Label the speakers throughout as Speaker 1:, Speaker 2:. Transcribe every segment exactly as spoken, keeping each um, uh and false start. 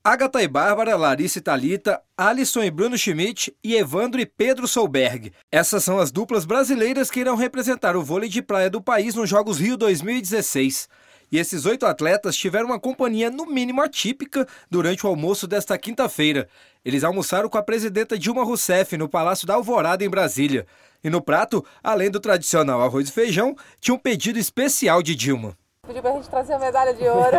Speaker 1: Agatha e Bárbara, Larissa e Thalita, Alisson e Bruno Schmidt e Evandro e Pedro Solberg. Essas são as duplas brasileiras que irão representar o vôlei de praia do país nos Jogos Rio dois mil e dezesseis. E esses oito atletas tiveram uma companhia no mínimo atípica durante o almoço desta quinta-feira. Eles almoçaram com a presidenta Dilma Rousseff no Palácio da Alvorada, em Brasília. E no prato, além do tradicional arroz e feijão, tinha um pedido especial de Dilma.
Speaker 2: Pediu pra gente trazer a medalha de ouro.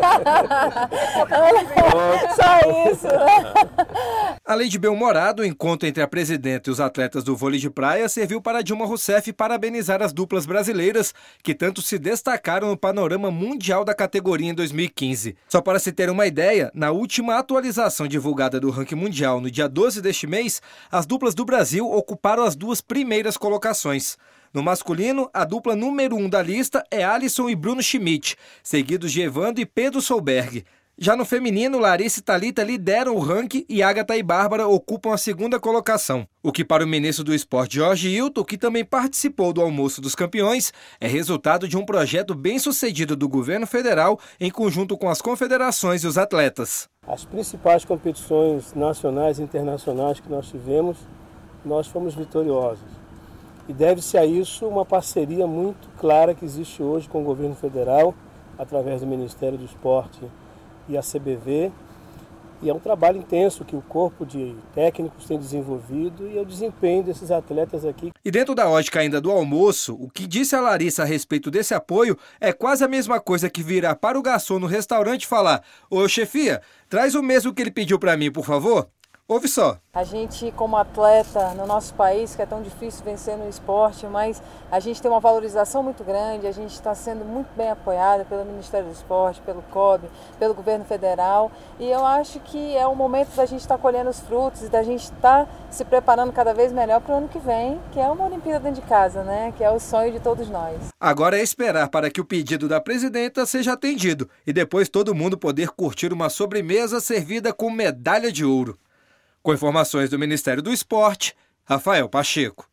Speaker 2: Só isso.
Speaker 1: Além de bem-humorado, o encontro entre a presidenta e os atletas do vôlei de praia serviu para Dilma Rousseff parabenizar as duplas brasileiras que tanto se destacaram no panorama mundial da categoria em dois mil e quinze. Só para se ter uma ideia, na última atualização divulgada do ranking mundial no dia doze deste mês, as duplas do Brasil ocuparam as duas primeiras colocações. No masculino, a dupla número um da lista é Alisson e Bruno Schmidt, seguidos de Evandro e Pedro Solberg. Já no feminino, Larissa e Thalita lideram o ranking e Agatha e Bárbara ocupam a segunda colocação. O que para o ministro do Esporte, Jorge Hilton, que também participou do Almoço dos Campeões, é resultado de um projeto bem sucedido do governo federal em conjunto com as confederações e os atletas.
Speaker 3: As principais competições nacionais e internacionais que nós tivemos, nós fomos vitoriosos. E deve-se a isso uma parceria muito clara que existe hoje com o governo federal, através do Ministério do Esporte e a C B V. E é um trabalho intenso que o corpo de técnicos tem desenvolvido e é o desempenho desses atletas aqui.
Speaker 1: E dentro da ótica ainda do almoço, o que disse a Larissa a respeito desse apoio é quase a mesma coisa que virar para o garçom no restaurante e falar: "Ô chefia, traz o mesmo que ele pediu para mim, por favor". Ouve só.
Speaker 2: A gente, como atleta no nosso país, que é tão difícil vencer no esporte, mas a gente tem uma valorização muito grande, a gente está sendo muito bem apoiada pelo Ministério do Esporte, pelo C O B, pelo governo federal, e eu acho que é o momento da gente estar tá colhendo os frutos e da gente estar tá se preparando cada vez melhor para o ano que vem, que é uma Olimpíada dentro de casa, né? Que é o sonho de todos nós.
Speaker 1: Agora é esperar para que o pedido da presidenta seja atendido e depois todo mundo poder curtir uma sobremesa servida com medalha de ouro. Com informações do Ministério do Esporte, Rafael Pacheco.